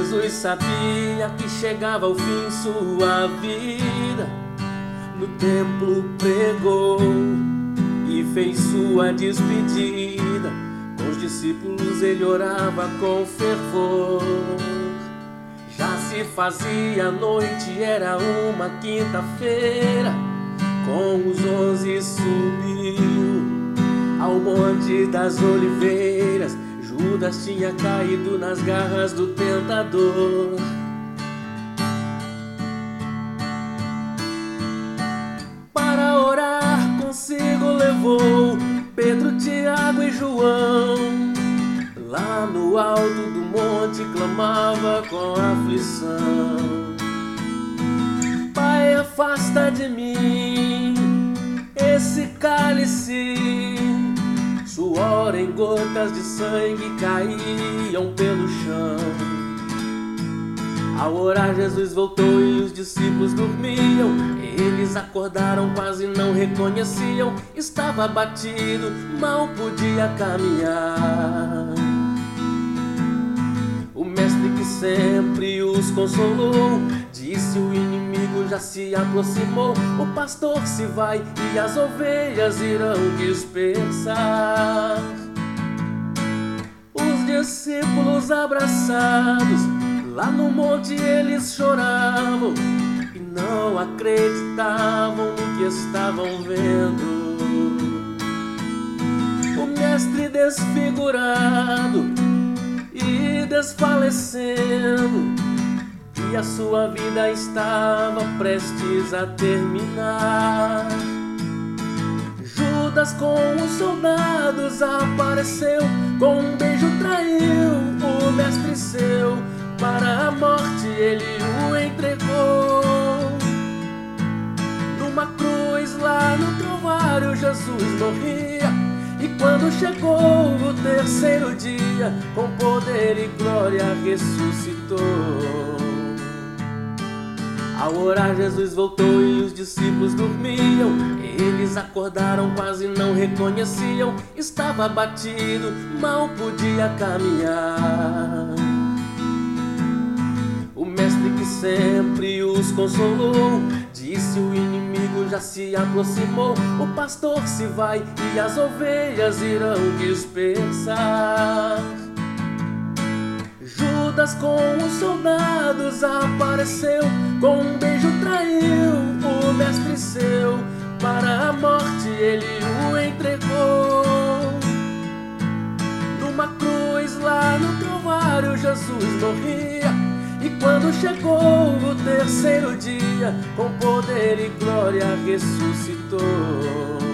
Jesus sabia que chegava ao fim sua vida. No templo pregou e fez sua despedida. Com os discípulos ele orava com fervor. Já se fazia noite, era uma quinta-feira. Com os 11 subiu ao Monte das Oliveiras. Judas tinha caído nas garras do tentador. Para orar consigo levou Pedro, Tiago e João. Lá no alto do monte clamava com aflição: Pai, afasta de mim esse cálice. Suor em gotas de sangue caíam pelo chão. Ao orar Jesus voltou e os discípulos dormiam. Eles acordaram, quase não reconheciam. Estava abatido, mal podia caminhar. O mestre que sempre os consolou disse: o inimigo já se aproximou. O pastor se vai e as ovelhas irão dispersar. Os discípulos abraçados, lá no monte eles choravam e não acreditavam no que estavam vendo. O mestre desfigurado e desfalecendo, e a sua vida estava prestes a terminar. Judas com os soldados apareceu, com um beijo traiu o mestre seu. Para a morte ele o entregou. Numa cruz lá no Calvário Jesus morria. E quando chegou o terceiro dia, com poder e glória ressuscitou. Ao orar Jesus voltou e os discípulos dormiam. Eles acordaram, quase não reconheciam. Estava abatido, mal podia caminhar. O mestre que sempre os consolou disse: o inimigo já se aproximou. O pastor se vai e as ovelhas irão dispersar. Judas com os soldados apareceu, com um beijo traiu o mestre seu. Para a morte ele o entregou. Numa cruz lá no Calvário Jesus morria. E quando chegou o terceiro dia, com poder e glória ressuscitou.